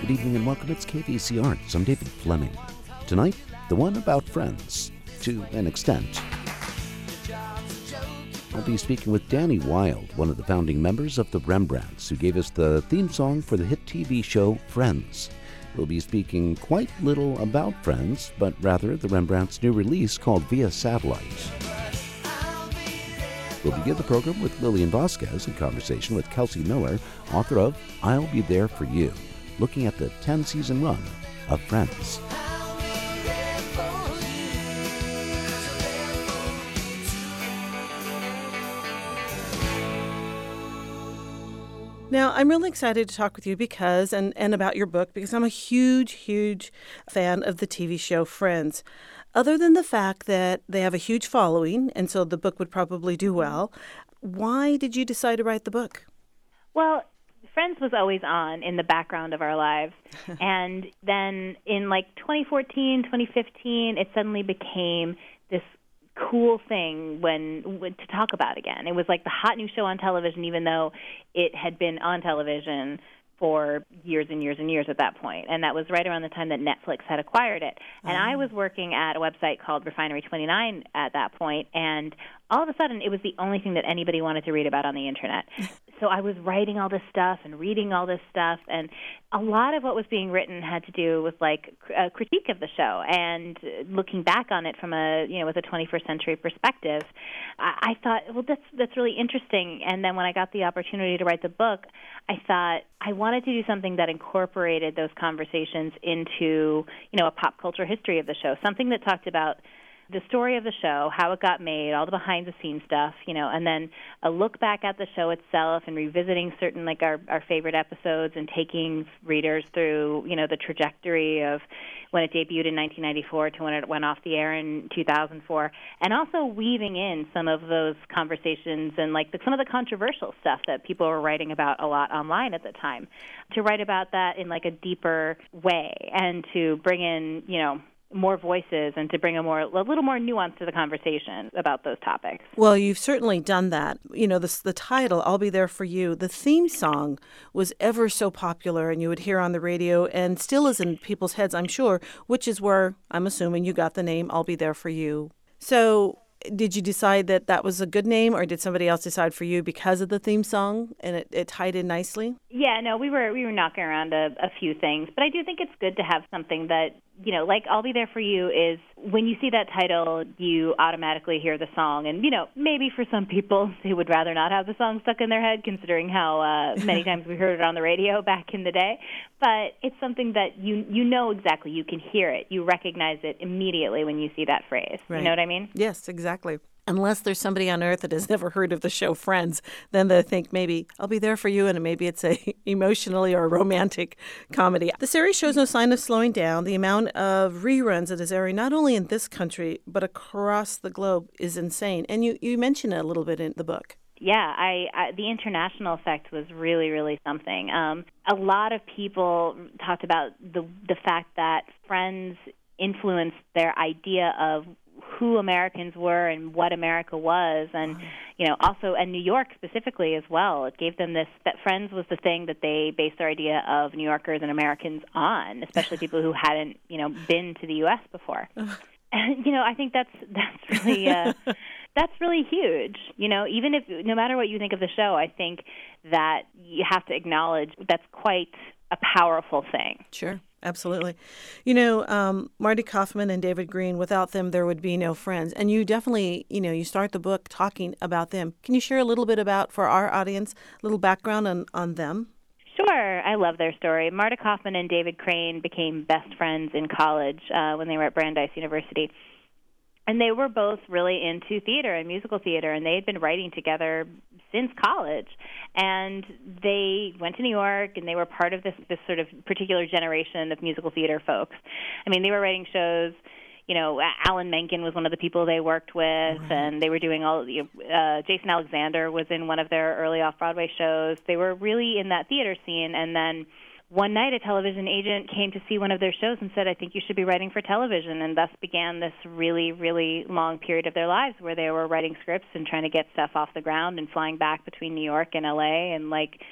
Good evening and welcome. It's KVC Arts. I'm David Fleming. Tonight, the one about Friends, to an extent. I'll be speaking with Danny Wilde, one of the founding members of the Rembrandts, who gave us the theme song for the hit TV show Friends. We'll be speaking quite little about Friends, but rather the Rembrandts' new release called Via Satellite. We'll begin the program with Lillian Vasquez in conversation with Kelsey Miller, author of I'll Be There For You, looking at the 10-season run of Friends. Now, I'm really excited to talk with you because, and about your book, because I'm a huge fan of the TV show Friends. Other than the fact that they have a huge following, and so the book would probably do well, why did you decide to write the book? Well, Friends was always on in the background of our lives. And then in 2014, 2015, it suddenly became this cool thing when to talk about again. It was like the hot new show on television, even though it had been on television for years and years and years at that point. And that was right around the time that Netflix had acquired it. And I was working at a website called Refinery 29 at that point, and all of a sudden it was the only thing that anybody wanted to read about on the Internet. So I was writing all this stuff and reading all this stuff, and a lot of what was being written had to do with a critique of the show and looking back on it from with a 21st century perspective. I thought, well, that's really interesting. And then when I got the opportunity to write the book, I thought I wanted to do something that incorporated those conversations into, a pop culture history of the show, something that talked about the story of the show, how it got made, all the behind-the-scenes stuff, and then a look back at the show itself and revisiting certain, our favorite episodes and taking readers through, the trajectory of when it debuted in 1994 to when it went off the air in 2004, and also weaving in some of those conversations and, some of the controversial stuff that people were writing about a lot online at the time, to write about that in, a deeper way and to bring in, more voices and to bring a little more nuance to the conversation about those topics. Well, you've certainly done that. The title, I'll Be There For You, the theme song was ever so popular, and you would hear on the radio and still is in people's heads, I'm sure, which is where I'm assuming you got the name I'll Be There For You. So did you decide that was a good name, or did somebody else decide for you because of the theme song and it tied in nicely? Yeah, no, we were knocking around a few things, but I do think it's good to have something that, I'll Be There For You is, when you see that title, you automatically hear the song. And, maybe for some people, they would rather not have the song stuck in their head, considering how many times we heard it on the radio back in the day. But it's something that you know exactly. You can hear it. You recognize it immediately when you see that phrase. Right. You know what I mean? Yes, exactly. Unless there's somebody on earth that has never heard of the show Friends, then they think maybe I'll be there for you, and maybe it's a emotionally or romantic comedy. The series shows no sign of slowing down. The amount of reruns it is airing, not only in this country, but across the globe, is insane. And you mention it a little bit in the book. Yeah, the international effect was really, really something. A lot of people talked about the fact that Friends influenced their idea of who Americans were and what America was, and also, and New York specifically as well. It gave them that Friends was the thing that they based their idea of New Yorkers and Americans on, especially people who hadn't been to the U.S. before. And I think that's really that's really huge. Even if, no matter what you think of the show, I think that you have to acknowledge that's quite a powerful thing. Sure. Absolutely. Marty Kaufman and David Green, without them, there would be no Friends. And you definitely, you start the book talking about them. Can you share a little bit about, for our audience, a little background on them? Sure. I love their story. Marty Kaufman and David Crane became best friends in college when they were at Brandeis University. And they were both really into theater and musical theater, and they had been writing together since college. And they went to New York, and they were part of this sort of particular generation of musical theater folks. I mean, they were writing shows. Alan Menken was one of the people they worked with, right. And they were doing Jason Alexander was in one of their early off-Broadway shows. They were really in that theater scene, and then one night a television agent came to see one of their shows and said, I think you should be writing for television, and thus began this really, really long period of their lives where they were writing scripts and trying to get stuff off the ground and flying back between New York and L.A. and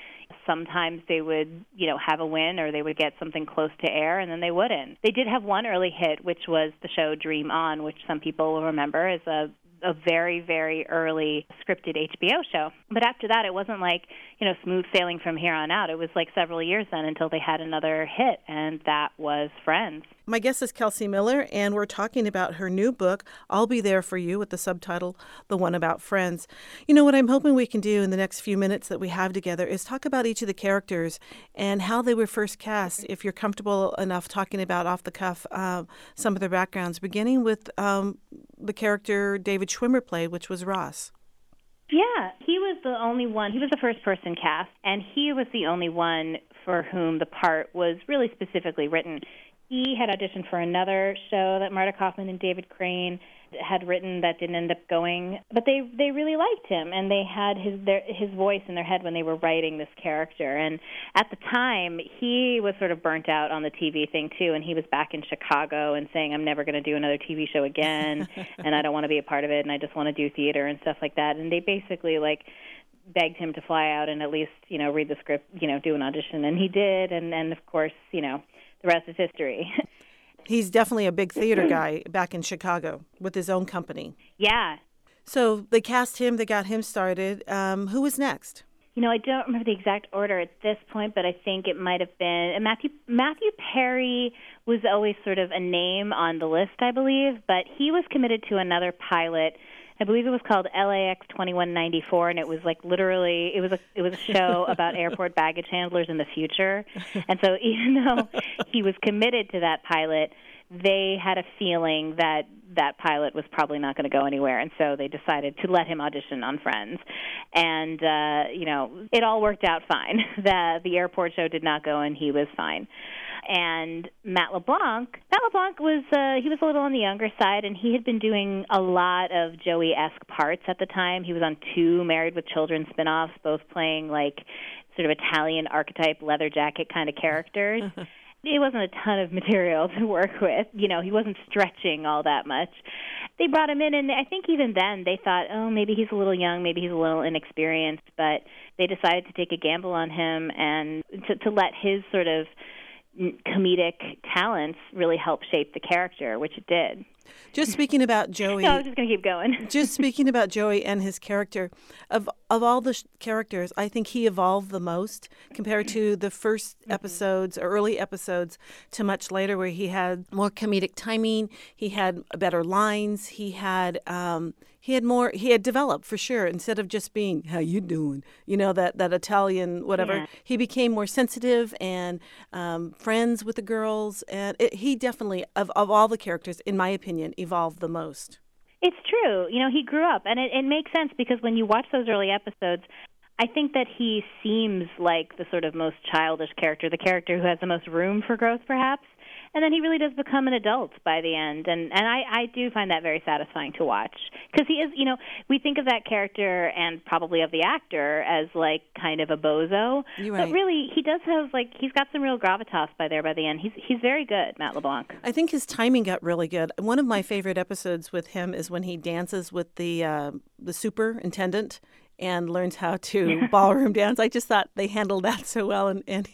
sometimes they would, have a win or they would get something close to air, and then they wouldn't. They did have one early hit, which was the show Dream On, which some people will remember as a very, very early scripted HBO show. But after that, it wasn't like, smooth sailing from here on out. It was like several years then until they had another hit, and that was Friends. My guest is Kelsey Miller, and we're talking about her new book, I'll Be There For You, with the subtitle, The One About Friends. What I'm hoping we can do in the next few minutes that we have together is talk about each of the characters and how they were first cast, if you're comfortable enough talking about off the cuff some of their backgrounds, beginning with the character David Schwimmer played, which was Ross. Yeah, he was the only one. He was the first person cast, and he was the only one for whom the part was really specifically written. He had auditioned for another show that Marta Kaufman and David Crane had written that didn't end up going, but they really liked him, and they had his voice in their head when they were writing this character. And at the time, he was sort of burnt out on the TV thing too, and he was back in Chicago and saying, I'm never going to do another TV show again, and I don't want to be a part of it, and I just want to do theater and stuff like that. And they basically begged him to fly out and at least read the script, do an audition, and he did. And of course, the rest is history. He's definitely a big theater guy back in Chicago with his own company. Yeah. So they cast him, they got him started. Who was next? I don't remember the exact order at this point, but I think it might have been Matthew Perry was always sort of a name on the list, I believe, but he was committed to another pilot. I believe it was called LAX 2194, and it was literally it was a show about airport baggage handlers in the future. And so even though he was committed to that pilot, they had a feeling that that pilot was probably not going to go anywhere, and so they decided to let him audition on Friends. And it all worked out fine. The airport show did not go, and he was fine. And Matt LeBlanc was he was a little on the younger side, and he had been doing a lot of Joey-esque parts at the time. He was on 2 Married with Children spinoffs, both playing sort of Italian archetype leather jacket kind of characters. It wasn't a ton of material to work with. He wasn't stretching all that much. They brought him in, and I think even then they thought, oh, maybe he's a little young, maybe he's a little inexperienced, but they decided to take a gamble on him and to let his sort of comedic talents really help shape the character, which it did. Just speaking about Joey. No, I was just going to keep going. Just speaking about Joey and his character, of all the characters, I think he evolved the most compared to the first episodes, or early episodes, to much later, where he had more comedic timing, he had better lines, he had developed for sure. Instead of just being, how you doing, that Italian whatever, yeah. He became more sensitive and friends with the girls, and he definitely, of all the characters, in my opinion, evolved the most. It's true. He grew up, and it makes sense because when you watch those early episodes, I think that he seems like the sort of most childish character, the character who has the most room for growth, perhaps. And then he really does become an adult by the end. And I do find that very satisfying to watch. Because he is, we think of that character and probably of the actor as kind of a bozo. You're right. But really, he does have, he's got some real gravitas by the end. He's very good, Matt LeBlanc. I think his timing got really good. One of my favorite episodes with him is when he dances with the superintendent and learns how to ballroom dance. I just thought they handled that so well, and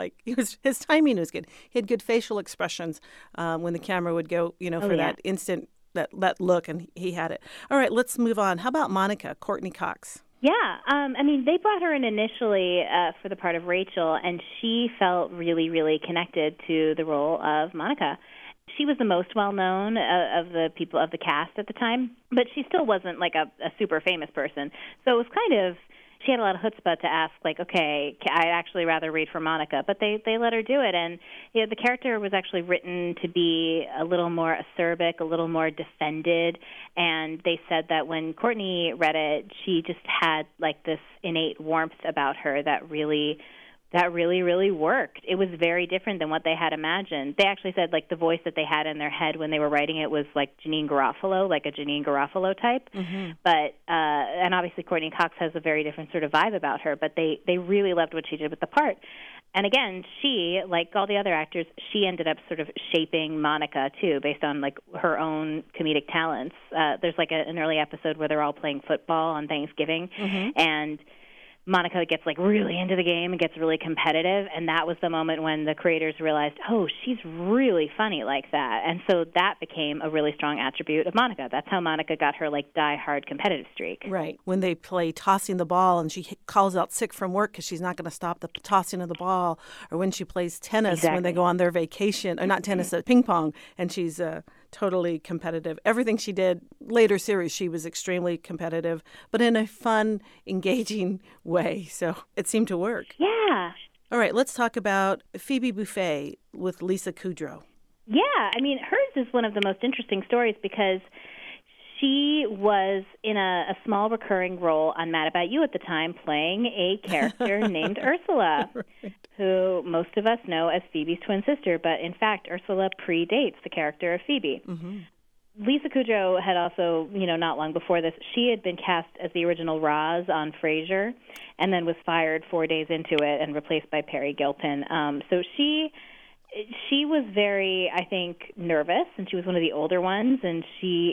his timing was good. He had good facial expressions when the camera would go, for that instant, that look, and he had it. All right, let's move on. How about Monica, Courtney Cox? Yeah, they brought her in initially for the part of Rachel, and she felt really, really connected to the role of Monica. She was the most well-known of the people of the cast at the time, but she still wasn't a super famous person. So it was kind of, she had a lot of chutzpah to ask, okay, I'd actually rather read for Monica. But they let her do it, and the character was actually written to be a little more acerbic, a little more defended, and they said that when Courtney read it, she just had this innate warmth about her that really, really worked. It was very different than what they had imagined. They actually said the voice that they had in their head when they were writing it was Janine Garofalo, a Janine Garofalo type. Mm-hmm. But and obviously Courtney Cox has a very different sort of vibe about her, but they really loved what she did with the part. And again, she, like all the other actors, she ended up sort of shaping Monica too, based on her own comedic talents. There's an early episode where they're all playing football on Thanksgiving, mm-hmm. and Monica gets like really into the game and gets really competitive, and that was the moment when the creators realized, oh, she's really funny like that. And so that became a really strong attribute of Monica. That's how Monica got her like die-hard competitive streak. Right. When they play tossing the ball and she calls out sick from work because she's not going to stop the tossing of the ball, or when she plays tennis when they go on their vacation, or not tennis, ping pong, and she's totally competitive. Everything she did, later series, she was extremely competitive, but in a fun, engaging way. So it seemed to work. Yeah. All right, let's talk about Phoebe Buffay with Lisa Kudrow. Yeah, I mean, hers is one of the most interesting stories because she was in a small recurring role on Mad About You at the time, playing a character named Ursula, right, who most of us know as Phoebe's twin sister, but in fact, Ursula predates the character of Phoebe. Mm-hmm. Lisa Kudrow had also, not long before this, she had been cast as the original Roz on Frasier and then was fired 4 days into it and replaced by Perry Gilpin. So she was very, I think, nervous, and she was one of the older ones, and she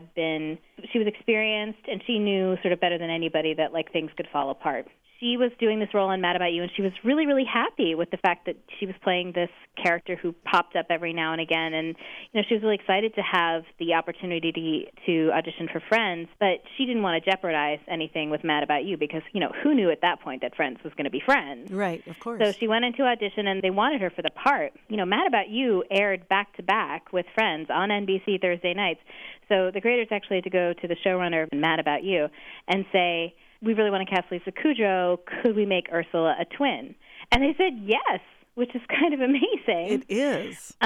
was experienced, and she knew sort of better than anybody that, like, things could fall apart. She was doing this role on Mad About You, and she was really, really happy with the fact that she was playing this character who popped up every now and again. And, she was really excited to have the opportunity to audition for Friends, but she didn't want to jeopardize anything with Mad About You because, who knew at that point that Friends was going to be Friends? Right, of course. So she went into audition, and they wanted her for the part. Mad About You aired back-to-back with Friends on NBC Thursday nights. So the creators actually had to go to the showrunner of Mad About You and say, we really want to cast Lisa Kudrow. Could we make Ursula a twin? And they said yes, which is kind of amazing. It is.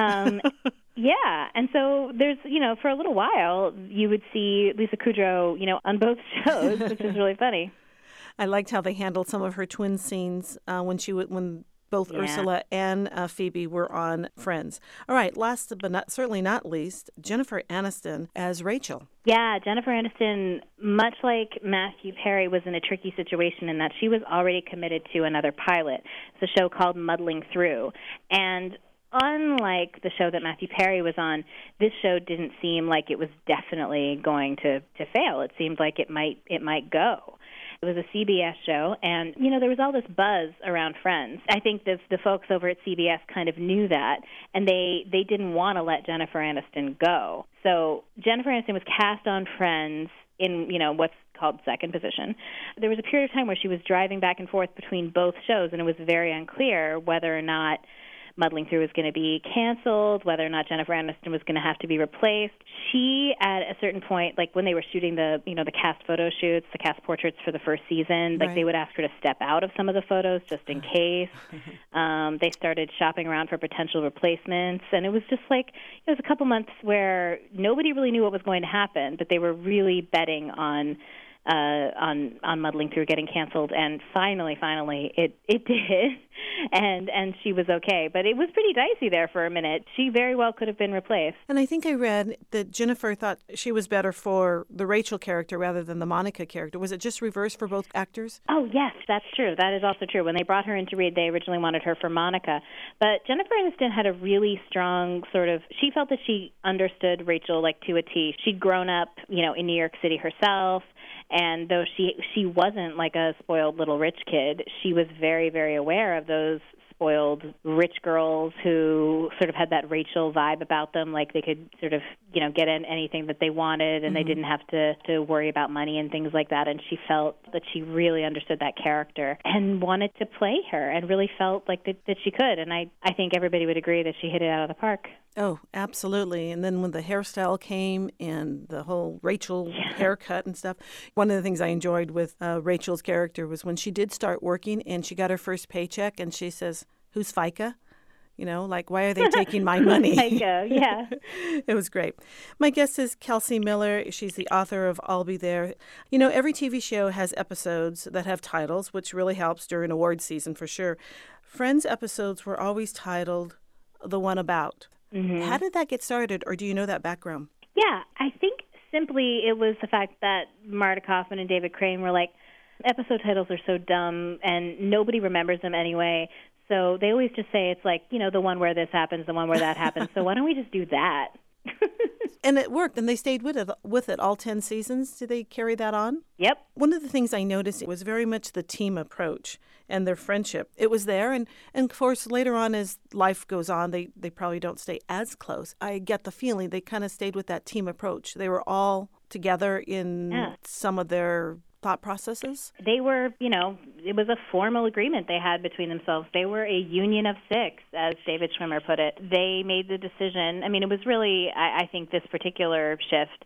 Yeah. And so there's, for a little while, you would see Lisa Kudrow, on both shows, which is really funny. I liked how they handled some of her twin scenes when both Ursula and Phoebe were on Friends. All right, last but certainly not least, Jennifer Aniston as Rachel. Yeah, Jennifer Aniston, much like Matthew Perry, was in a tricky situation in that she was already committed to another pilot. It's a show called Muddling Through. And unlike the show that Matthew Perry was on, this show didn't seem like it was definitely going to fail. It seemed like it might go. It was a CBS show, and, there was all this buzz around Friends. I think the folks over at CBS kind of knew that, and they didn't want to let Jennifer Aniston go. So Jennifer Aniston was cast on Friends in, what's called second position. There was a period of time where she was driving back and forth between both shows, and it was very unclear whether or not Muddling Through was going to be canceled, whether or not Jennifer Aniston was going to have to be replaced. She, at a certain point, like when they were shooting the cast photo shoots, the cast portraits for the first season, like they would ask her to step out of some of the photos just in case. They started shopping around for potential replacements, and it was just like, it was a couple months where nobody really knew what was going to happen, but they were really betting on Muddling Through getting canceled, and finally it did, and she was okay. But it was pretty dicey there for a minute. She very well could have been replaced. And I think I read that Jennifer thought she was better for the Rachel character rather than the Monica character. Was it just reversed for both actors? Oh, yes, that's true. That is also true. When they brought her in to read, they originally wanted her for Monica. But Jennifer Aniston had a really strong she felt that she understood Rachel like to a T. She'd grown up, in New York City herself. And though she wasn't like a spoiled little rich kid, she was very, very aware of those spoiled rich girls who sort of had that Rachel vibe about them, like they could sort of, get in anything that they wanted, and they didn't have to worry about money and things like that. And she felt that she really understood that character and wanted to play her and really felt like that she could. And I think everybody would agree that she hit it out of the park. Oh, absolutely. And then when the hairstyle came and the whole Rachel haircut and stuff, one of the things I enjoyed with Rachel's character was when she did start working and she got her first paycheck and she says, "Who's FICA?" Like, why are they taking my money? FICA, yeah. It was great. My guest is Kelsey Miller. She's the author of I'll Be There. Every TV show has episodes that have titles, which really helps during award season for sure. Friends episodes were always titled The One About. Mm-hmm. How did that get started, or do you know that background? Yeah, I think simply it was the fact that Marta Kaufman and David Crane were like, episode titles are so dumb, and nobody remembers them anyway, so they always just say it's like, the one where this happens, the one where that happens, so why don't we just do that? And it worked, and they stayed with it all 10 seasons. Did they carry that on? Yep. One of the things I noticed was very much the team approach and their friendship. It was there, and of course, later on as life goes on, they probably don't stay as close. I get the feeling they kind of stayed with that team approach. They were all together in some of their thought processes? They were, it was a formal agreement they had between themselves. They were a union of six, as David Schwimmer put it. They made the decision. I mean, it was really, I think this particular shift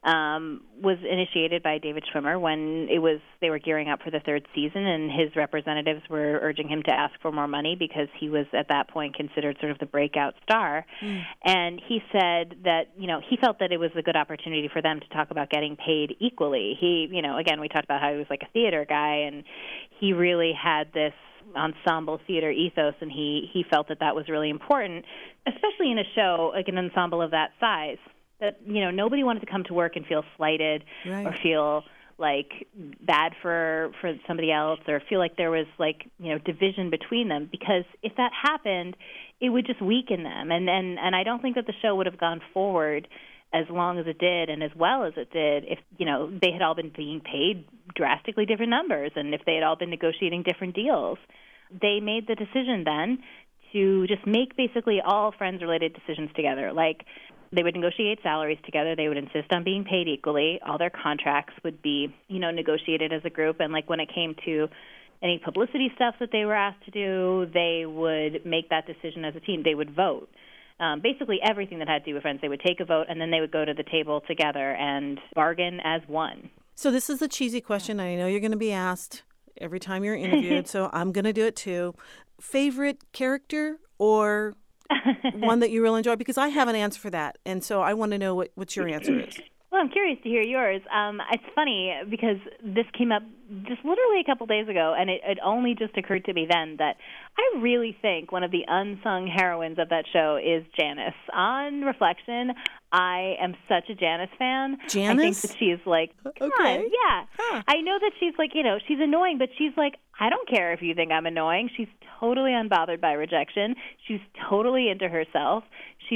was initiated by David Schwimmer when they were gearing up for the third season, and his representatives were urging him to ask for more money because he was at that point considered sort of the breakout star. And he said that, he felt that it was a good opportunity for them to talk about getting paid equally. He, again, we talked about how he was like a theater guy, and he really had this ensemble theater ethos, and he felt that was really important, especially in a show like an ensemble of that size. That nobody wanted to come to work and feel slighted or feel like bad for somebody else or feel like there was division between them, because if that happened, it would just weaken them, and I don't think that the show would have gone forward as long as it did and as well as it did if they had all been being paid drastically different numbers and if they had all been negotiating different deals. They made the decision then to just make basically all Friends-related decisions together. Like, they would negotiate salaries together. They would insist on being paid equally. All their contracts would be, negotiated as a group. And, when it came to any publicity stuff that they were asked to do, they would make that decision as a team. They would vote. Basically, everything that had to do with Friends, they would take a vote, and then they would go to the table together and bargain as one. So this is the cheesy question. I know you're going to be asked every time you're interviewed, so I'm going to do it too. Favorite character or one that you really enjoy? Because I have an answer for that, and so I want to know what your answer is. Well, I'm curious to hear yours. It's funny because this came up just literally a couple days ago, and it only just occurred to me then that I really think one of the unsung heroines of that show is Janice. On reflection, I am such a Janice fan. Janice? I think that she's come on, yeah. Huh. I know that she's she's annoying, but she's I don't care if you think I'm annoying. She's totally unbothered by rejection. She's totally into herself. She's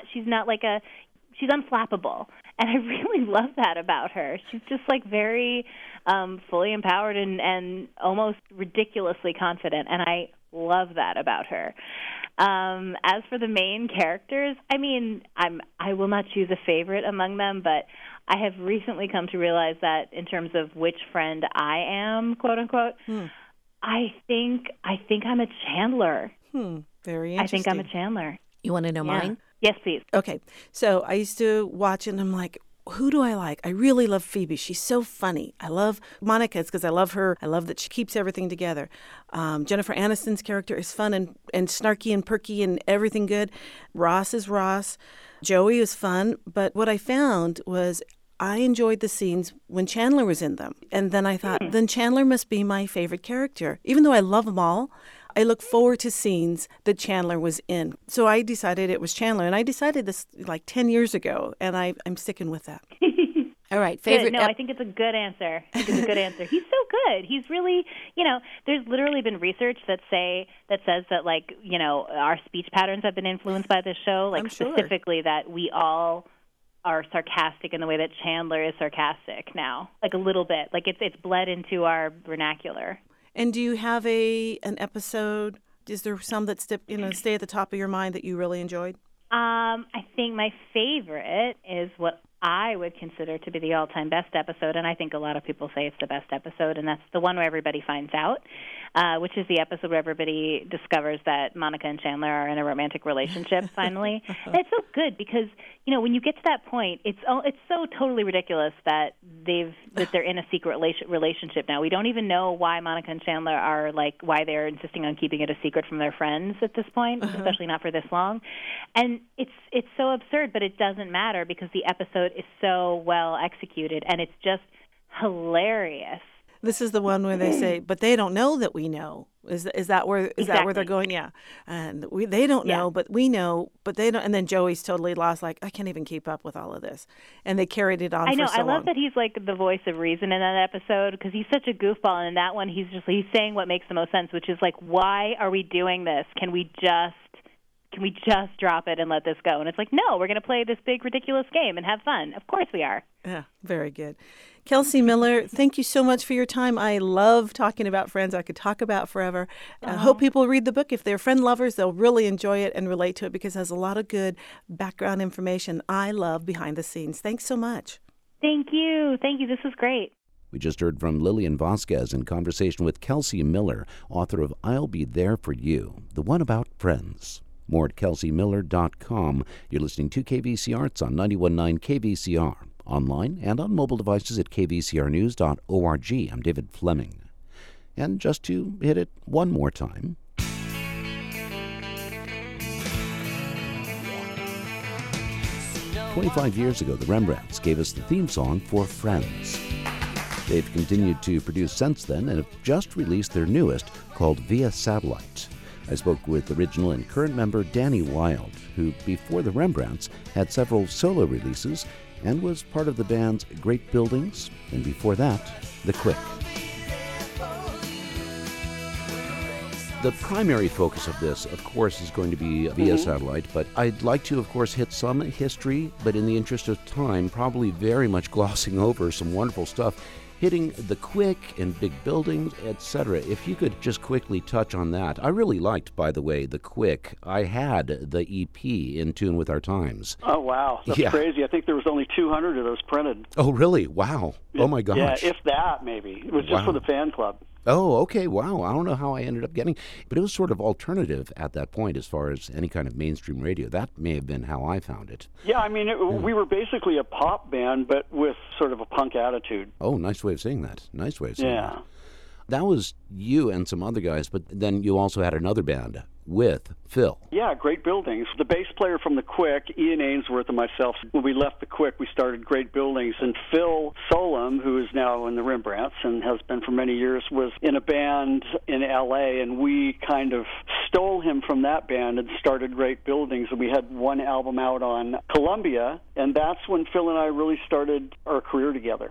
unflappable. And I really love that about her. She's just very fully empowered and almost ridiculously confident. And I love that about her. As for the main characters, I will not choose a favorite among them, but I have recently come to realize that in terms of which friend I am, quote unquote, I think I'm a Chandler. Very interesting. I think I'm a Chandler. You want to know mine? Yes, please. Okay. So I used to watch and I'm like, who do I like? I really love Phoebe. She's so funny. I love Monica. It's because I love her. I love that she keeps everything together. Jennifer Aniston's character is fun and snarky and perky and everything good. Ross is Ross. Joey is fun. But what I found was I enjoyed the scenes when Chandler was in them. And then I thought, then Chandler must be my favorite character. Even though I love them all, I look forward to scenes that Chandler was in. So I decided it was Chandler. And I decided this 10 years ago, and I'm sticking with that. All right, favorite. Good. No, I think it's a good answer. He's so good. He's really, there's literally been research that says that our speech patterns have been influenced by this show. Specifically that we all are sarcastic in the way that Chandler is sarcastic now, a little bit. It's bled into our vernacular. And do you have an episode? Is there some that stay at the top of your mind that you really enjoyed? I think my favorite is what I would consider to be the all-time best episode, and I think a lot of people say it's the best episode, and that's the one where everybody finds out, which is the episode where everybody discovers that Monica and Chandler are in a romantic relationship finally. And it's so good because, when you get to that point, it's so totally ridiculous that they're in a secret relationship now. We don't even know why Monica and Chandler are why they're insisting on keeping it a secret from their friends at this point, especially not for this long. And it's so absurd, but it doesn't matter because the episode is so well executed, and it's just hilarious. This is the one where they say, "But they don't know that we know." Is that where that where they're going? Yeah, and they don't know, but we know, but they don't. And then Joey's totally lost. I can't even keep up with all of this, and they carried it on. I know. For so I love long. that he's the voice of reason in that episode because he's such a goofball, and in that one he's saying what makes the most sense, which is why are we doing this? Can we just can we just drop it and let this go? And it's like, no, we're going to play this big, ridiculous game and have fun. Of course we are. Yeah, very good. Kelsey Miller, thank you so much for your time. I love talking about Friends. I could talk about forever. I hope people read the book. If they're Friend lovers, they'll really enjoy it and relate to it because it has a lot of good background information I love behind the scenes. Thanks so much. Thank you. Thank you. This was great. We just heard from Lillian Vasquez in conversation with Kelsey Miller, author of I'll Be There For You, the one about Friends. More at kelseymiller.com. You're listening to KVCR Arts on 91.9 KVCR. Online and on mobile devices at kvcrnews.org. I'm David Fleming. And just to hit it one more time. 25 years ago, the Rembrandts gave us the theme song for Friends. They've continued to produce since then and have just released their newest, called Via Satellite. I spoke with original and current member Danny Wilde, who, before the Rembrandts, had several solo releases and was part of the band's Great Buildings, and before that, The Quick. The primary focus of this, of course, is going to be Via Satellite, but I'd like to, of course, hit some history, but in the interest of time, probably very much glossing over some wonderful stuff, hitting The Quick and Big Buildings, etc. If you could just quickly touch on that. I really liked, by the way, The Quick. I had the EP in tune with our times. Oh, wow. That's crazy. I think there was only 200 of those printed. Oh, really? Wow. Oh, my gosh. Yeah, if that, maybe. It was just for the fan club. Oh, okay. Wow. I don't know how I ended up getting, but it was sort of alternative at that point as far as any kind of mainstream radio. That may have been how I found it. Yeah, I mean, we were basically a pop band, but with sort of a punk attitude. Oh, nice way of saying that. Nice way of saying that. That was you and some other guys, but then you also had another band with Phil. Yeah, Great Buildings. The bass player from The Quick, Ian Ainsworth, and myself, when we left The Quick, we started Great Buildings. And Phil Solem, who is now in the Rembrandts and has been for many years, was in a band in L.A., and we kind of stole him from that band and started Great Buildings. And we had one album out on Columbia, and that's when Phil and I really started our career together.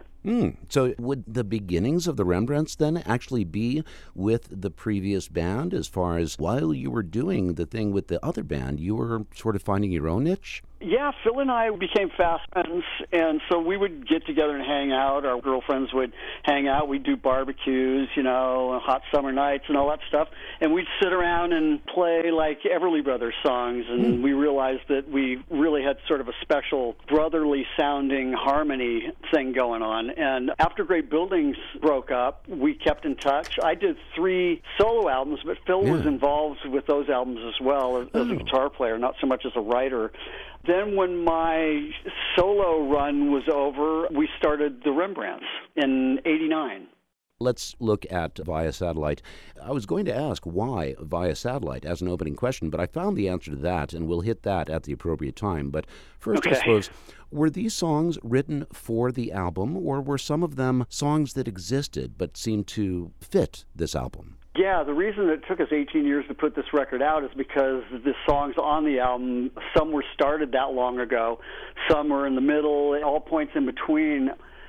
So would the beginnings of the Rembrandts then actually be with the previous band, as far as while you were doing the thing with the other band, you were sort of finding your own niche? Yeah, Phil and I became fast friends, and so we would get together and hang out. Our girlfriends would hang out. We'd do barbecues, you know, hot summer nights and all that stuff. And we'd sit around and play like Everly Brothers songs, and we realized that we really had sort of a special brotherly-sounding harmony thing going on. And after Great Buildings broke up, we kept in touch. I did 3 solo albums, but Phil was involved with those albums as well as a guitar player, not so much as a writer. Then when my solo run was over, we started the Rembrandts in '89. Let's look at Via Satellite. I was going to ask why Via Satellite as an opening question, but I found the answer to that, and we'll hit that at the appropriate time. But first, I suppose, were these songs written for the album, or were some of them songs that existed but seemed to fit this album? Yeah, the reason it took us 18 years to put this record out is because the songs on the album, some were started that long ago, some were in the middle, all points in between.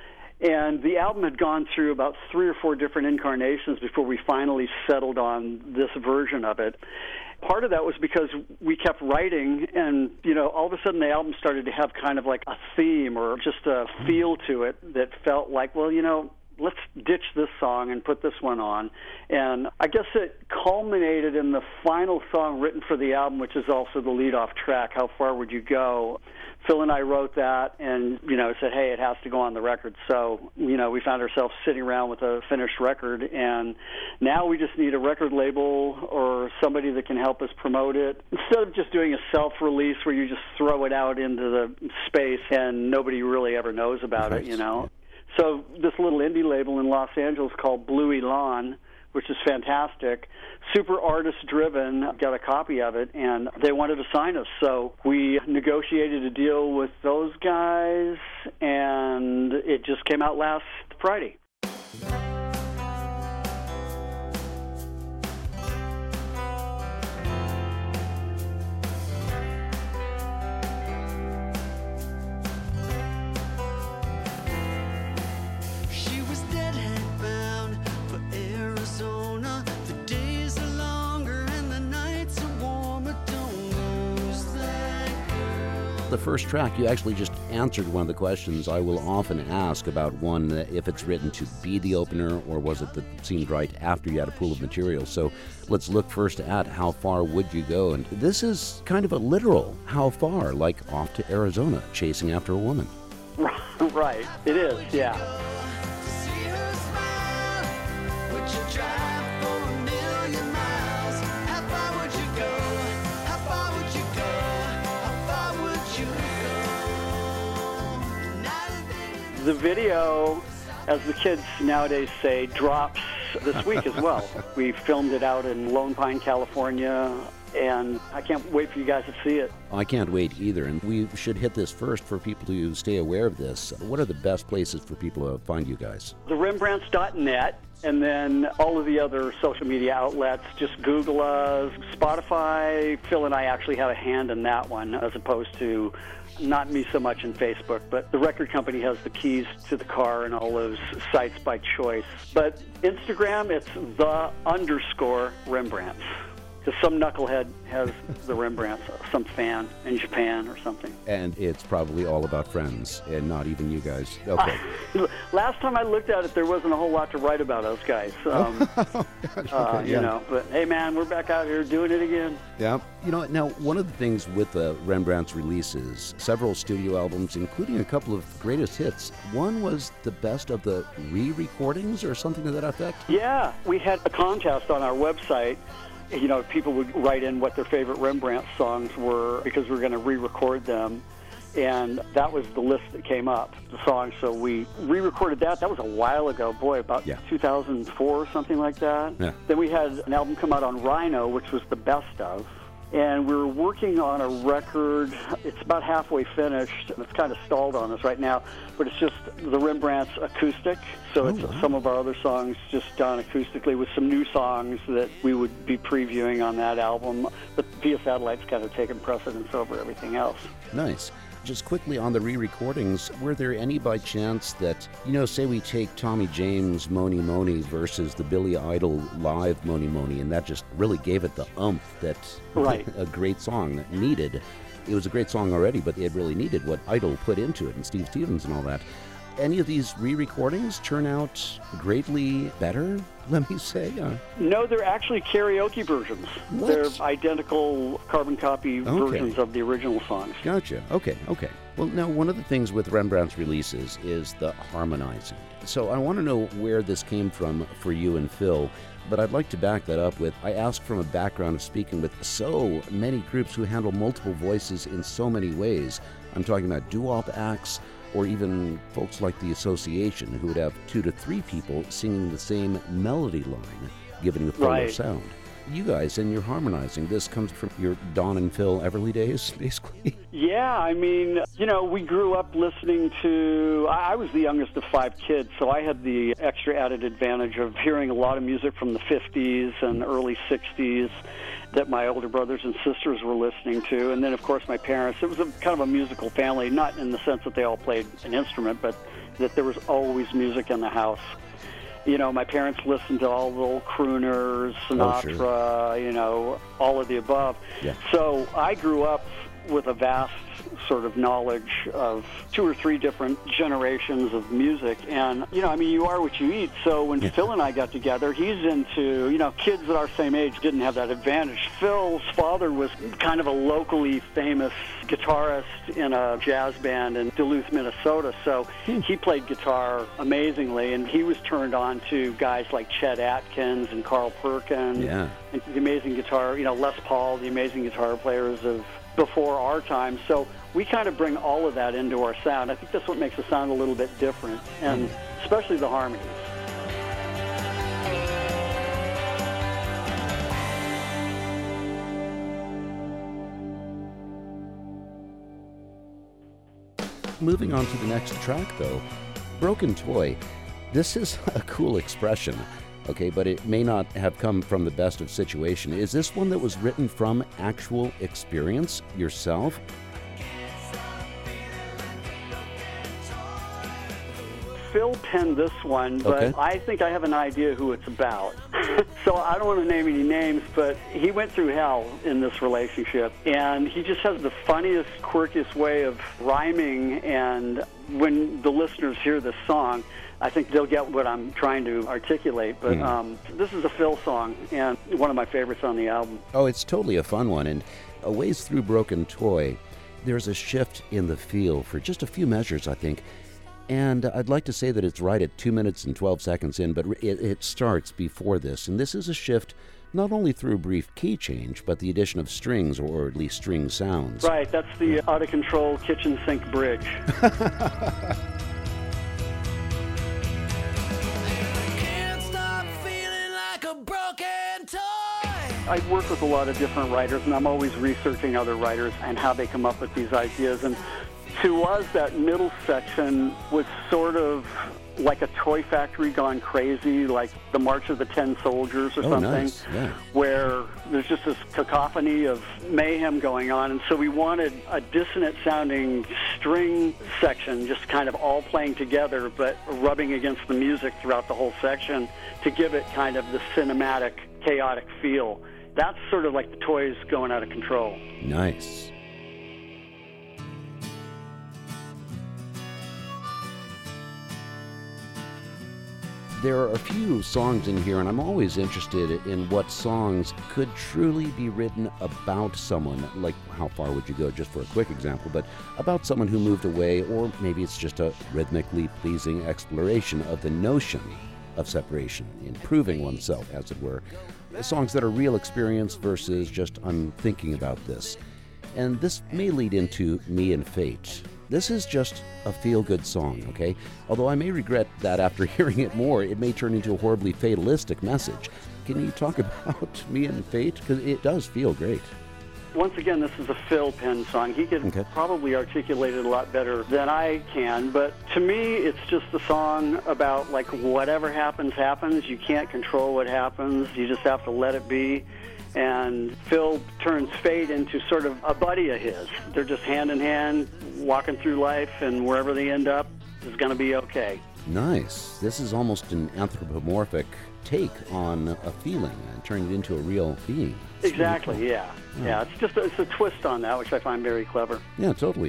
And the album had gone through about 3 or 4 different incarnations before we finally settled on this version of it. Part of that was because we kept writing, and, you know, all of a sudden the album started to have kind of like a theme or just a feel to it that felt like, well, you know, let's ditch this song and put this one on. And I guess it culminated in the final song written for the album, which is also the lead-off track, How Far Would You Go? Phil and I wrote that and, you know, said, hey, it has to go on the record. So, you know, we found ourselves sitting around with a finished record, and now we just need a record label or somebody that can help us promote it. Instead of just doing a self-release where you just throw it out into the space and nobody really ever knows about it, you know. So this little indie label in Los Angeles called Blue Elan, which is fantastic, super artist-driven, got a copy of it, and they wanted to sign us. So we negotiated a deal with those guys, and it just came out last Friday. The first track, you actually just answered one of the questions I will often ask about one, if it's written to be the opener or was it that seemed right after you had a pool of material. So let's look first at How Far Would You Go? And this is kind of a literal how far, like off to Arizona, chasing after a woman. Right, it is, yeah. The video, as the kids nowadays say, drops this week as well. We filmed it out in Lone Pine, California, and I can't wait for you guys to see it. I can't wait either, and we should hit this first for people to stay aware of this. What are the best places for people to find you guys? TheRembrandts.net, and then all of the other social media outlets. Just Google us, Spotify. Phil and I actually have a hand in that one, as opposed to not me so much in Facebook, but the record company has the keys to the car and all those sites by choice. But Instagram, it's _Rembrandts. Because some knucklehead has the Rembrandts, some fan in Japan or something. And it's probably all about Friends and not even you guys. Okay. Last time I looked at it, there wasn't a whole lot to write about us guys. You know, but hey man, we're back out here doing it again. Yeah. You know, now one of the things with the Rembrandts releases, several studio albums, including a couple of greatest hits. One was the best of the re-recordings or something to that effect? Yeah, we had a contest on our website. You know, people would write in what their favorite Rembrandt songs were because we were going to re-record them, and that was the list that came up, the songs. So we re-recorded that. That was a while ago, boy, about 2004 or something like that. Yeah. Then we had an album come out on Rhino, which was the best of. And we were working on a record. It's about halfway finished. It's kind of stalled on us right now, but it's just the Rembrandts acoustic. So it's some of our other songs just done acoustically with some new songs that we would be previewing on that album. But Via Satellite's kind of taken precedence over everything else. Nice. Just quickly on the re-recordings, were there any by chance that, you know, say we take Tommy James' Mony Mony versus the Billy Idol live Mony Mony, and that just really gave it the oomph that a great song needed. It was a great song already, but it really needed what Idol put into it, and Steve Stevens and all that. Any of these re-recordings turn out greatly better, let me say? No, they're actually karaoke versions. What? They're identical carbon copy versions of the original songs. Gotcha. Okay. Well, now, one of the things with Rembrandt's releases is the harmonizing. So I want to know where this came from for you and Phil, but I'd like to back that up with, I ask from a background of speaking with so many groups who handle multiple voices in so many ways. I'm talking about doo-wop acts, or even folks like the Association, who would have 2 to 3 people singing the same melody line, giving a fuller sound. You guys, and your harmonizing, this comes from your Don and Phil Everly days, basically? Yeah, I mean, you know, we grew up listening to, I was the youngest of 5 kids, so I had the extra added advantage of hearing a lot of music from the 50s and early 60s that my older brothers and sisters were listening to. And then, of course, my parents. It was kind of a musical family, not in the sense that they all played an instrument, but that there was always music in the house. You know, my parents listened to all the old crooners, Sinatra, you know, all of the above. Yeah. So I grew up with a vast sort of knowledge of 2 or 3 different generations of music. And, you know, I mean, you are what you eat. So when Phil and I got together, he's into, you know, kids at our same age didn't have that advantage. Phil's father was kind of a locally famous guitarist in a jazz band in Duluth, Minnesota. So he played guitar amazingly, and he was turned on to guys like Chet Atkins and Carl Perkins. Yeah. And the amazing guitar, you know, Les Paul, the amazing guitar players of before our time. So we kind of bring all of that into our sound. I think that's what makes it sound a little bit different, and especially the harmonies. Moving on to the next track, though, Broken Toy. This is a cool expression, okay, but it may not have come from the best of situation. Is this one that was written from actual experience yourself? Phil penned this one, but Okay. I think I have an idea who it's about. So I don't want to name any names, but he went through hell in this relationship, and he just has the funniest, quirkiest way of rhyming, and when the listeners hear this song, I think they'll get what I'm trying to articulate. But this is a Phil song, and one of my favorites on the album. Oh, it's totally a fun one. And a ways through Broken Toy, there's a shift in the feel for just a few measures, I think. And I'd like to say that it's right at 2 minutes and 12 seconds in, but it starts before this. And this is a shift not only through a brief key change, but the addition of strings, or at least string sounds. Right, that's the out-of-control kitchen sink bridge. I work with a lot of different writers, and I'm always researching other writers and how they come up with these ideas. And to us, that middle section was sort of like a toy factory gone crazy, like the March of the Ten Soldiers or something, nice. Yeah. where there's just this cacophony of mayhem going on. And so we wanted a dissonant-sounding string section, just kind of all playing together, but rubbing against the music throughout the whole section to give it kind of the cinematic, chaotic feel. That's sort of like the toys going out of control. Nice. There are a few songs in here, and I'm always interested in what songs could truly be written about someone. Like, how far would you go, just for a quick example, but about someone who moved away, or maybe it's just a rhythmically pleasing exploration of the notion of separation, improving oneself, as it were. Songs that are real experience versus just, I'm thinking about this. And this may lead into Me and Fate. This is just a feel-good song, okay? Although I may regret that after hearing it more, it may turn into a horribly fatalistic message. Can you talk about Me and Fate? Because it does feel great. Once again, this is a Phil Penn song. He can probably articulate it a lot better than I can, but to me, it's just a song about, like, whatever happens, happens. You can't control what happens. You just have to let it be. And Phil turns Fate into sort of a buddy of his. They're just hand in hand, walking through life, and wherever they end up is going to be okay. Nice. This is almost an anthropomorphic take on a feeling and turning it into a real being. It's exactly, really cool. Yeah. It's a twist on that, which I find very clever. Yeah, totally.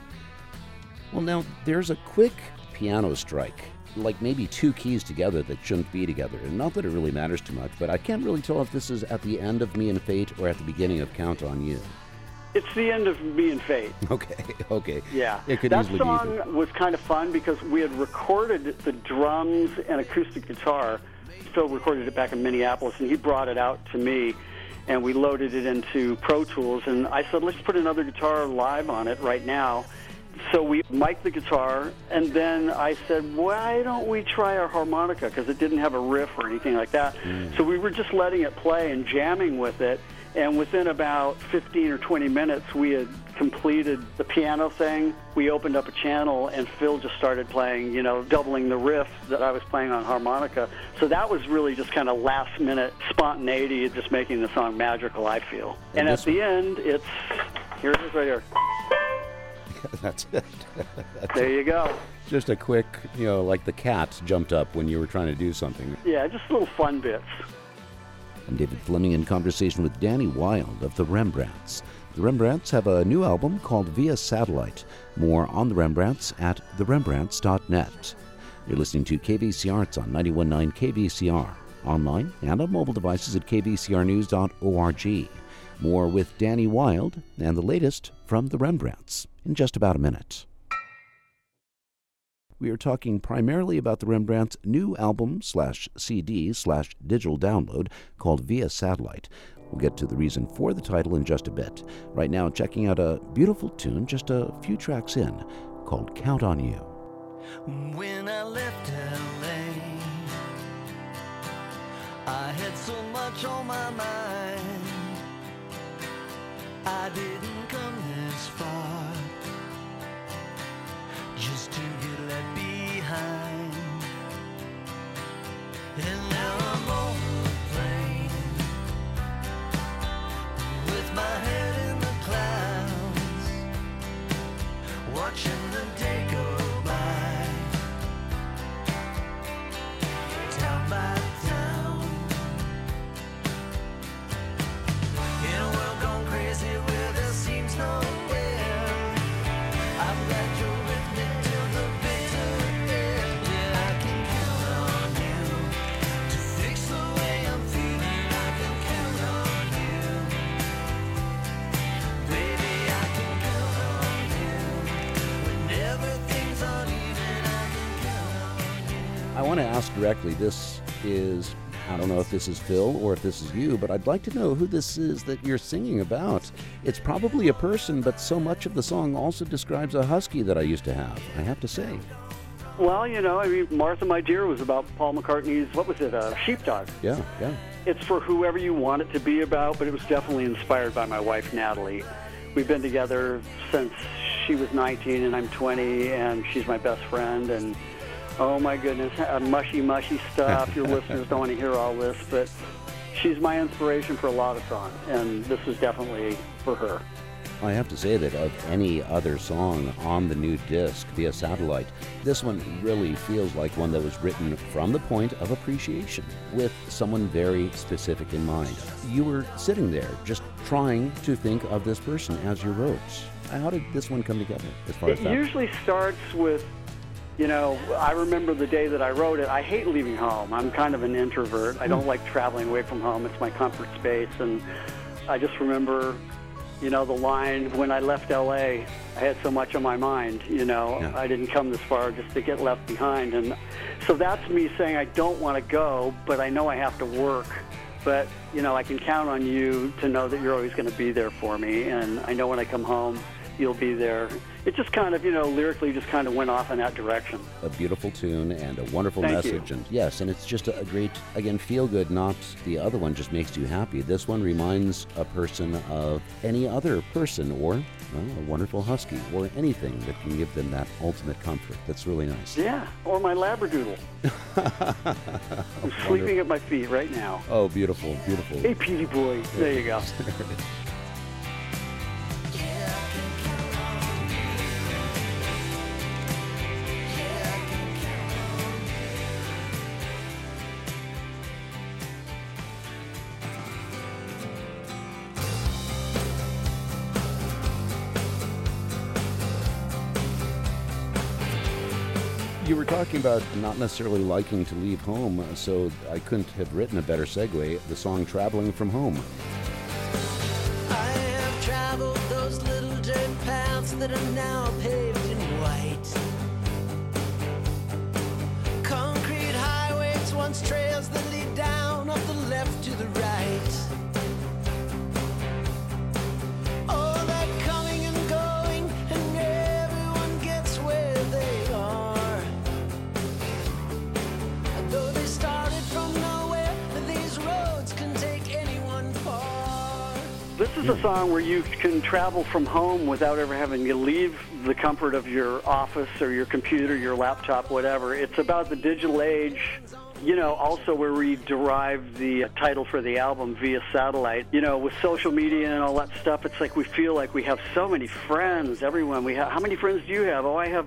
Well, now, there's a quick piano strike, like maybe two keys together that shouldn't be together. And not that it really matters too much, but I can't really tell if this is at the end of Me and Fate or at the beginning of Count on You. It's the end of Me and Fate. Okay. Yeah. It could that easily be either. song was kind of fun because we had recorded the drums and acoustic guitar. Phil recorded it back in Minneapolis, and he brought it out to me, and we loaded it into Pro Tools. And I said, let's put another guitar live on it right now. So we mic'd the guitar, and then I said, why don't we try our harmonica? Because it didn't have a riff or anything like that. So we were just letting it play and jamming with it. And within about 15 or 20 minutes, we had completed the piano thing. We opened up a channel, and Phil just started playing, doubling the riff that I was playing on harmonica. So that was really just kind of last-minute spontaneity, just making the song magical, I feel. And at the end, here it is right here. That's it. There you go. Just a quick, like the cat jumped up when you were trying to do something. Yeah, just little fun bits. I'm David Fleming in conversation with Danny Wilde of the Rembrandts. The Rembrandts have a new album called Via Satellite. More on the Rembrandts at therembrandts.net. You're listening to KVC Arts on 91.9 KVCR, online and on mobile devices at kvcrnews.org. More with Danny Wilde and the latest from the Rembrandts in just about a minute. We are talking primarily about the Rembrandts' new album/CD/digital download called Via Satellite. We'll get to the reason for the title in just a bit. Right now, checking out a beautiful tune just a few tracks in called Count on You. When I left LA, I had so much on my mind. I didn't come this far just to get left behind. And now I'm on the plane with my head in the clouds, watching the day go by. want to ask directly, this is, I don't know if this is Phil or if this is you, but I'd like to know who this is that you're singing about. It's probably a person, but so much of the song also describes a husky that I used to have, I have to say. Well, Martha, My Dear was about Paul McCartney's, sheepdog. Yeah. It's for whoever you want it to be about, but it was definitely inspired by my wife, Natalie. We've been together since she was 19 and I'm 20, and she's my best friend. And oh my goodness, mushy stuff. Your listeners don't want to hear all this, but she's my inspiration for a lot of songs, and this is definitely for her. I have to say that of any other song on the new disc via satellite, this one really feels like one that was written from the point of appreciation, with someone very specific in mind. You were sitting there just trying to think of this person as you wrote. How did this one come together as far as that? It usually starts with, I remember the day that I wrote it. I hate leaving home. I'm kind of an introvert. I don't like traveling away from home. It's my comfort space. And I just remember, the line, when I left L.A., I had so much on my mind, Yeah. I didn't come this far just to get left behind. And so that's me saying I don't want to go, but I know I have to work. But, I can count on you to know that you're always going to be there for me. And I know when I come home, you'll be there. It just kind of, lyrically just kind of went off in that direction. A beautiful tune and a wonderful Thank message. you. And yes, and it's just a great, again, feel good, not the other one just makes you happy. This one reminds a person of any other person or, a wonderful husky or anything that can give them that ultimate comfort. That's really nice. Yeah, or my Labradoodle. I'm sleeping at my feet right now. Oh, beautiful. Hey, Petey boy. There you go. You were talking about not necessarily liking to leave home, so I couldn't have written a better segue, the song Traveling from Home. I have traveled those little dirt paths that are now paved in white. Concrete highways, once trails that lead down off the left to the right. Oh, they're coming and going, and everyone gets where they are. Though they started from nowhere, these roads can take anyone far. This is a song where you can travel from home without ever having to leave the comfort of your office or your computer, your laptop, whatever. It's about the digital age, also where we derive the title for the album via satellite. With social media and all that stuff, it's like we feel like we have so many friends, everyone. How many friends do you have? Oh, I have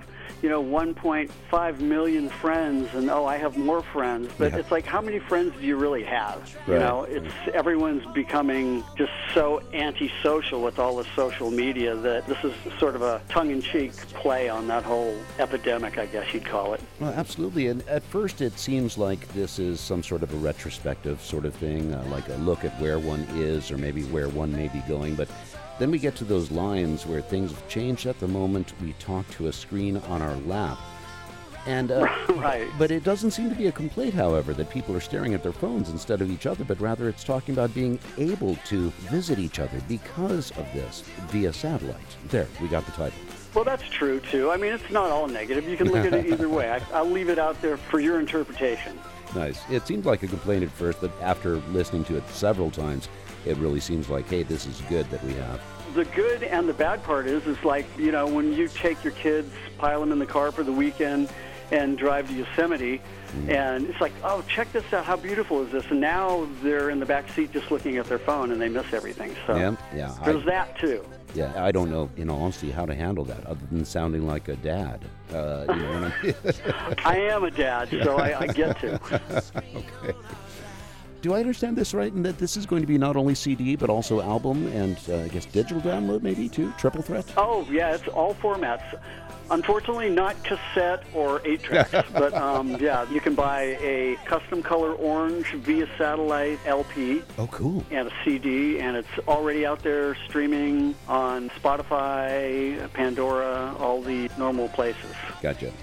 1.5 million friends, and I have more friends. But Yeah. it's like, how many friends do you really have? Right. Everyone's becoming just so antisocial with all the social media that this is sort of a tongue-in-cheek play on that whole epidemic, I guess you'd call it. Well, absolutely. And at first it seems like this is some sort of a retrospective sort of thing, like a look at where one is or maybe where one may be going. But then we get to those lines where things have changed at the moment we talk to a screen on our lap. And Right. But it doesn't seem to be a complaint, however, that people are staring at their phones instead of each other, but rather it's talking about being able to visit each other because of this via satellite. There, we got the title. Well, that's true, too. I mean, it's not all negative. You can look at it either way. I'll leave it out there for your interpretation. Nice. It seemed like a complaint at first, but after listening to it several times, it really seems like, hey, this is good that we have. The good and the bad part is like, when you take your kids, pile them in the car for the weekend, and drive to Yosemite, and it's like, oh, check this out, how beautiful is this? And now they're in the back seat just looking at their phone, and they miss everything. So Yeah. there's that, too. Yeah, I don't know, in all honesty, how to handle that other than sounding like a dad. When I'm I am a dad, so I get to. Okay. Do I understand this right, in that this is going to be not only CD, but also album and, I guess, digital download maybe, too? Triple threat? Oh, yeah, it's all formats. Unfortunately, not cassette or 8-tracks, but yeah, you can buy a custom color orange via satellite LP. Oh, cool. And a CD, and it's already out there streaming on Spotify, Pandora, all the normal places. Gotcha.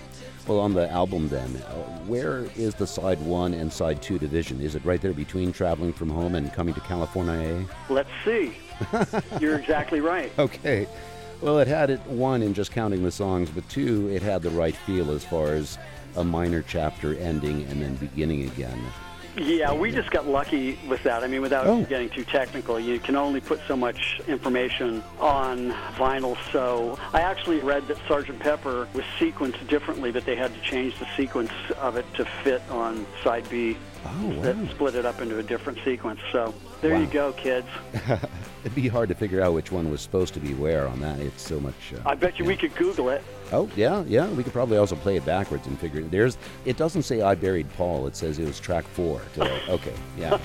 Well, on the album then, where is the side 1 and side 2 division? Is it right there between Traveling from Home and Coming to California? Let's see. You're exactly right. Okay. Well, it had it 1 in just counting the songs, but 2, it had the right feel as far as a minor chapter ending and then beginning again. Yeah, we just got lucky with that. I mean, without getting too technical, you can only put so much information on vinyl. So I actually read that Sgt. Pepper was sequenced differently, but they had to change the sequence of it to fit on side B. Oh, wow. That split it up into a different sequence. So there you go, kids. It'd be hard to figure out which one was supposed to be where on that. It's so much... I bet you we could Google it. Oh, yeah. We could probably also play it backwards and figure it. It doesn't say I Buried Paul. It says it was track 4. Okay, yeah.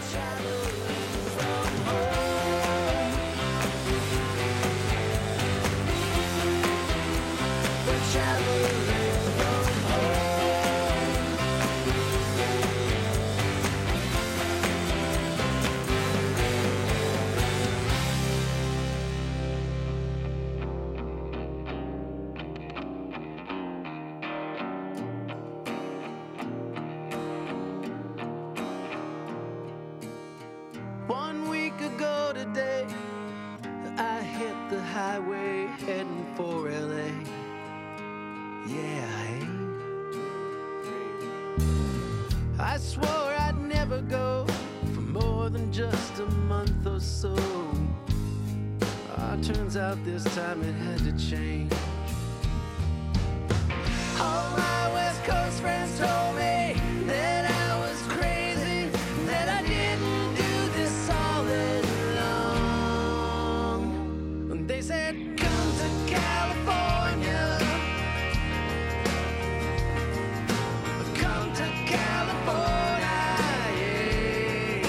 Highway heading for LA. Yeah, I swore I'd never go for more than just a month or so. Turns out this time it had to change. All my West Coast friends told me that I was crazy, that I didn't do this all that long. They said, come to California. Come to California. Yeah.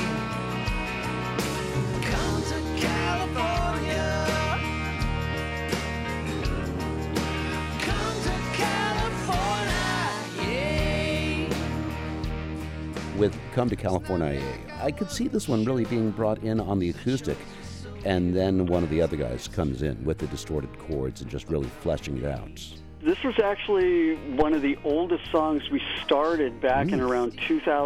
Come to California. Come to California. Yeah. With Come to California, I could see this one really being brought in on the acoustic. And then one of the other guys comes in with the distorted chords and just really fleshing it out. This was actually one of the oldest songs we started back in around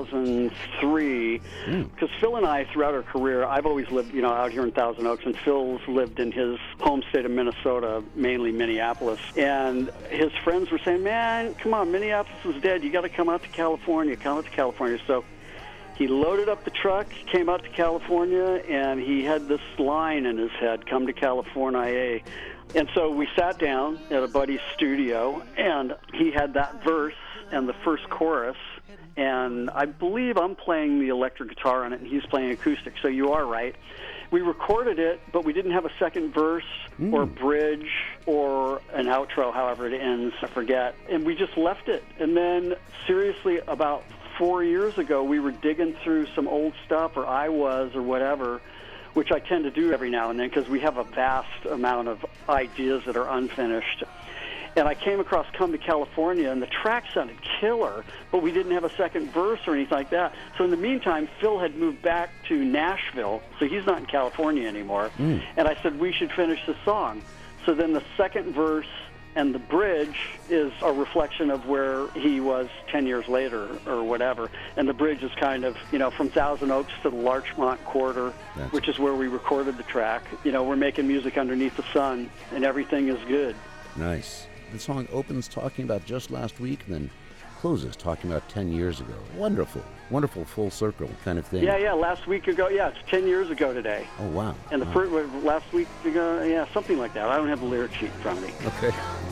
2003. Because Phil and I, throughout our career, I've always lived, out here in Thousand Oaks, and Phil's lived in his home state of Minnesota, mainly Minneapolis. And his friends were saying, man, come on, Minneapolis is dead. You got to come out to California. Come out to California. So he loaded up the truck, came out to California, and he had this line in his head, come to California. And so we sat down at a buddy's studio, and he had that verse and the first chorus, and I believe I'm playing the electric guitar on it, and he's playing acoustic, so you are right. We recorded it, but we didn't have a second verse or bridge or an outro, however it ends, I forget. And we just left it. And then, seriously, about 4 years ago, we were digging through some old stuff, or I was, or whatever, which I tend to do every now and then because we have a vast amount of ideas that are unfinished. And I came across Come to California, and the track sounded killer, but we didn't have a second verse or anything like that. So in the meantime, Phil had moved back to Nashville, so he's not in California anymore. And I said, we should finish the song. So then the second verse and the bridge is a reflection of where he was 10 years later or whatever. And the bridge is kind of, from Thousand Oaks to the Larchmont Quarter, which is where we recorded the track. We're making music underneath the sun, and everything is good. Nice. The song opens talking about just last week, and then closes talking about 10 years ago. Wonderful. Wonderful full circle kind of thing. Yeah, last week ago. Yeah, it's 10 years ago today. Oh, wow. And the first, last week ago, yeah, something like that. I don't have the lyric sheet in front of me. Okay.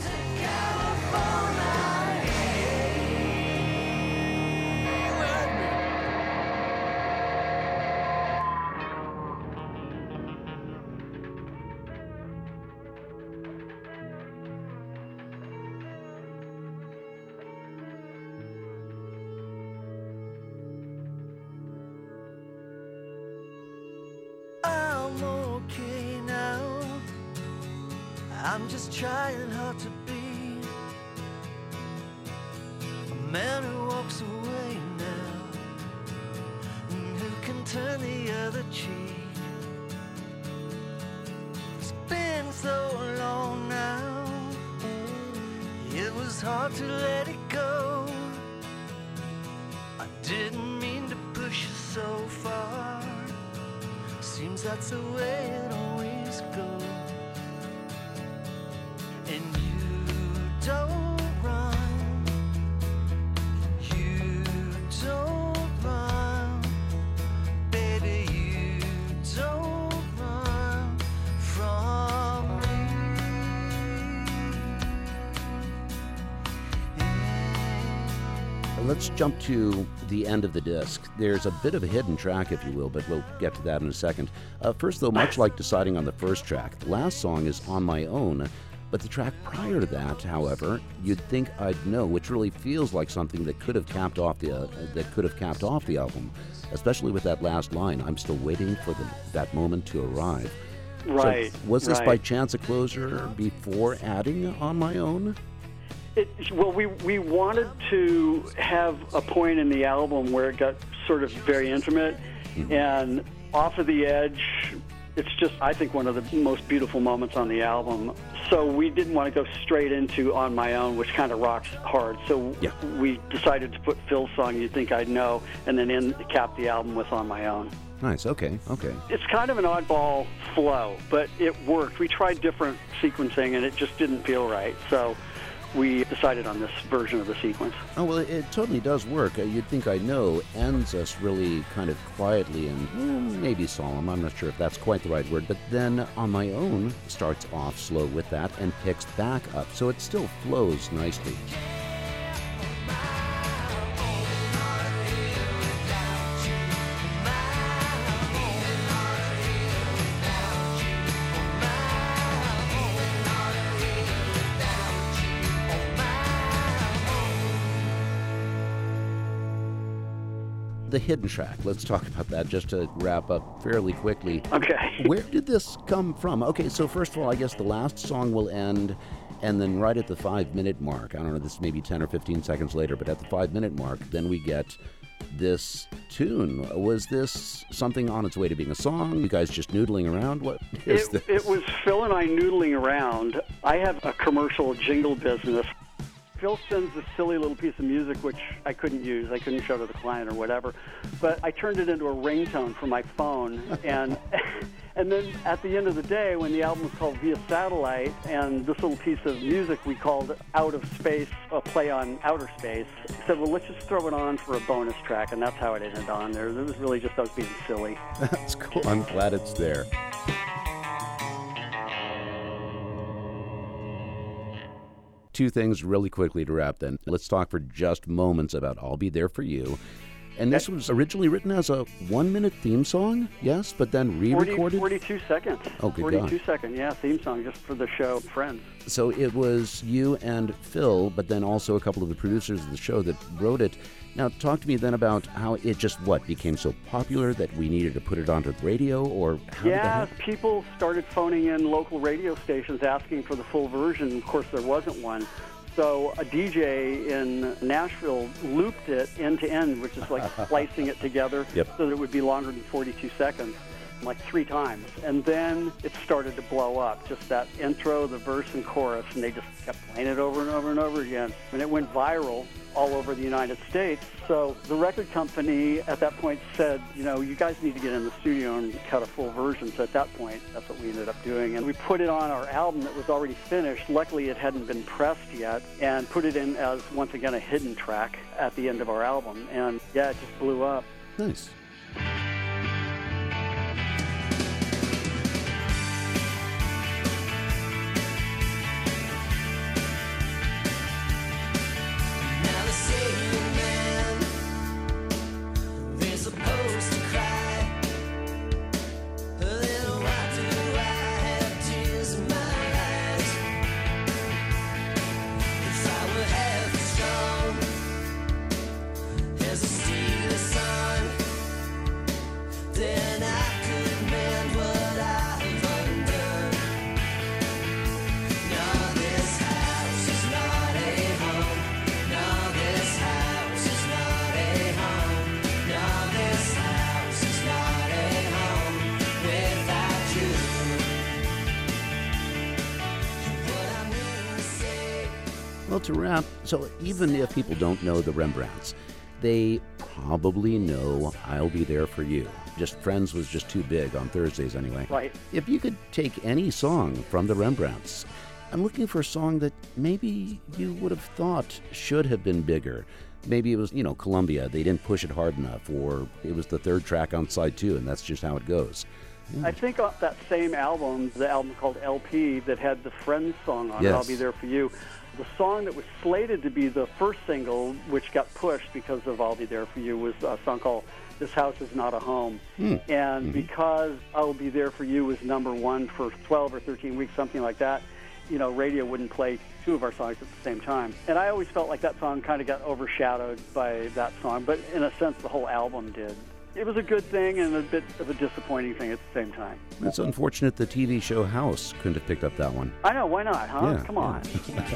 I'm just trying hard to be a man who walks away now, and who can turn the other cheek. It's been so long now, it was hard to let it go. Didn't mean to push you so far. Seems that's the way it always goes. And you don't run. You don't run. Baby, you don't run from me. Let's jump to the end of the disc. There's a bit of a hidden track, if you will, but we'll get to that in a second. First, though, much like deciding on the first track, the last song is On My Own, but the track prior to that, however, You'd Think I'd Know, which really feels like something that could have capped off the album, especially with that last line, I'm still waiting for that moment to arrive. Right. So was this right. by chance a closer before adding On My Own? Well, we wanted to have a point in the album where it got sort of very intimate, and Off of the Edge, it's just, I think, one of the most beautiful moments on the album. So we didn't want to go straight into On My Own, which kind of rocks hard. So Yeah. we decided to put Phil's song, You'd Think I'd Know, and then cap the album with On My Own. Nice, okay. It's kind of an oddball flow, but it worked. We tried different sequencing, and it just didn't feel right. So we decided on this version of the sequence. Oh, well, it totally does work. You'd Think I Know ends us really kind of quietly and maybe solemn. I'm not sure if that's quite the right word. But then On My Own starts off slow with that and picks back up. So it still flows nicely. The hidden track, let's talk about that just to wrap up fairly quickly. Okay. Where did this come from? Okay, so first of all, I guess the last song will end, and then right at the 5-minute mark, I don't know, this may be 10 or 15 seconds later, but at the 5-minute mark, then we get this tune. Was this something on its way to being a song? You guys just noodling around? What is this? It was Phil and I noodling around. I have a commercial jingle business. Phil sends this silly little piece of music, which I couldn't use. I couldn't show to the client or whatever. But I turned it into a ringtone for my phone. And then at the end of the day, when the album was called Via Satellite, and this little piece of music we called Out of Space, a play on outer space, I said, well, let's just throw it on for a bonus track. And that's how it ended on there. It was really just us being silly. That's cool. I'm glad it's there. Two things really quickly to wrap then. Let's talk for just moments about I'll Be There For You. And this was originally written as a 1-minute theme song, yes, but then re-recorded? 42 seconds. Oh, good 42 God. second, yeah, theme song just for the show Friends. So it was you and Phil, but then also a couple of the producers of the show that wrote it. Now, talk to me then about how it just, became so popular that we needed to put it onto the radio, or how did that Yeah, happen? people started phoning in local radio stations asking for the full version. Of course, there wasn't one. So a DJ in Nashville looped it end to end, which is like splicing it together so that it would be longer than 42 seconds, like 3 times. And then it started to blow up, just that intro, the verse, and chorus, and they just kept playing it over and over and over again. And it went viral all over the United States. So the record company at that point said, you guys need to get in the studio and cut a full version. So at that point, that's what we ended up doing. And we put it on our album that was already finished. Luckily, it hadn't been pressed yet, and put it in as, once again, a hidden track at the end of our album. And yeah, it just blew up. Nice. Now the singing man, they're supposed to cry. Then why do I have tears in my eyes? If I were half as strong as a steely sun, then I could mend what I've undone. No, this house is not a home. No, this house is not a home. No, this house is not a home without you. What I mean to say. Well, to wrap, so even if people don't know the Rembrandts, they probably know I'll Be There For You. Just Friends was just too big on Thursdays anyway. Right. If you could take any song from the Rembrandts, I'm looking for a song that maybe you would have thought should have been bigger. Maybe it was, Columbia. They didn't push it hard enough, or it was the third track on side 2, and that's just how it goes. I think on that same album, the album called LP that had the Friends song on it, Yes. I'll Be There For You, the song that was slated to be the first single, which got pushed because of I'll Be There For You, was a song called This House Is Not a Home. And because I'll Be There For You was number 1 for 12 or 13 weeks, something like that, radio wouldn't play 2 of our songs at the same time. And I always felt like that song kind of got overshadowed by that song, but in a sense the whole album did. It was a good thing and a bit of a disappointing thing at the same time. It's unfortunate the TV show House couldn't have picked up that one. I know, why not, huh? Yeah, Come on.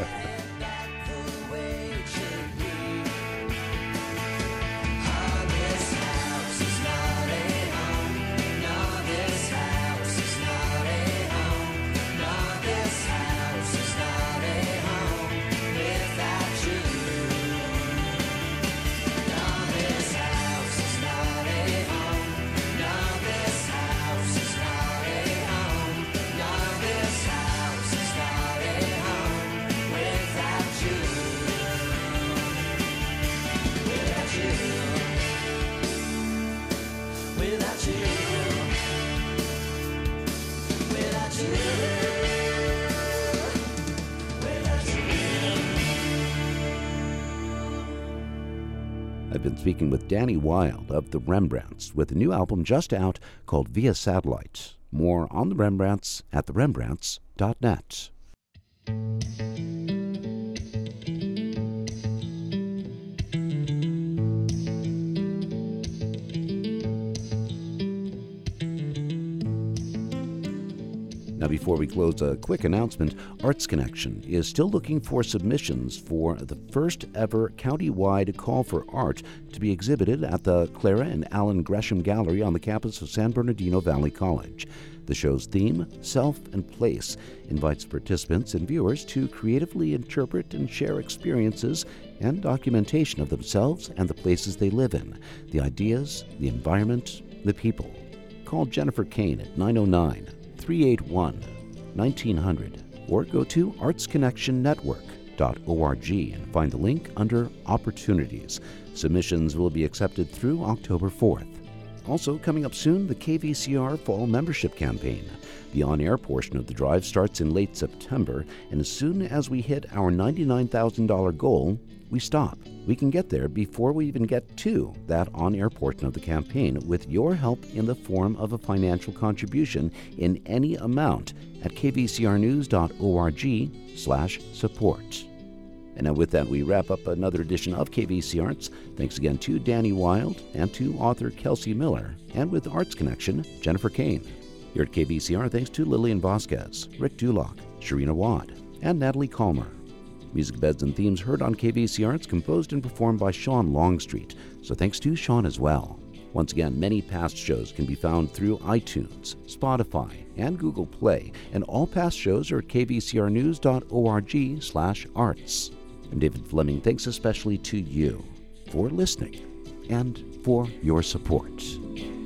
I've been speaking with Danny Wilde of the Rembrandts with a new album just out called Via Satellite. More on the Rembrandts at therembrandts.net. Now, before we close, a quick announcement. Arts Connection is still looking for submissions for the first ever county-wide call for art to be exhibited at the Clara and Alan Gresham Gallery on the campus of San Bernardino Valley College. The show's theme, Self and Place, invites participants and viewers to creatively interpret and share experiences and documentation of themselves and the places they live in, the ideas, the environment, the people. Call Jennifer Kane at 909-381-1900 or go to artsconnectionnetwork.org and find the link under Opportunities. Submissions will be accepted through October 4th. Also coming up soon, the KVCR Fall Membership Campaign. The on-air portion of the drive starts in late September, and as soon as we hit our $99,000 goal, we stop. We can get there before we even get to that on-air portion of the campaign with your help in the form of a financial contribution in any amount at kvcrnews.org/support. And now with that, we wrap up another edition of KVC Arts. Thanks again to Danny Wilde and to author Kelsey Miller, and with Arts Connection, Jennifer Kane. Here at KVCR, thanks to Lillian Vasquez, Rick Dulock, Sharina Wad, and Natalie Calmer. Music beds and themes heard on KVC Arts, composed and performed by Sean Longstreet, so thanks to Sean as well. Once again, many past shows can be found through iTunes, Spotify, and Google Play, and all past shows are at kvcrnews.org/arts. I'm David Fleming. Thanks especially to you for listening and for your support.